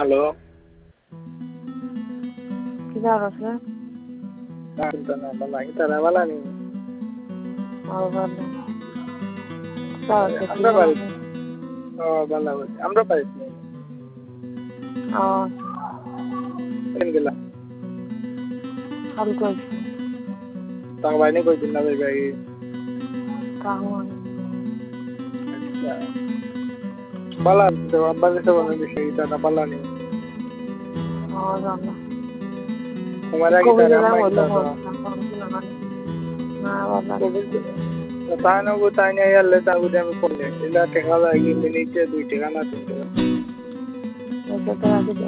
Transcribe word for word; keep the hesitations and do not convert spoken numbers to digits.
Hello. কিবা আছে? Tanto na balakita na wala ni. Oo, wala. Bakit? আমরা পারি ও ভালো বলছি আমরা পারি Oo. Saan gila? Algos. Tang bayani ko din na bigay. Kahon. Acha. Bala to abang sa mga bisita na pala ni. Oo, wala. Kumara kita na may ito. Na wala. Paano ko tanya yalla tago din mo pole. Ila tekala igi minute দুই টাকা না তিন টাকা. Ito talaga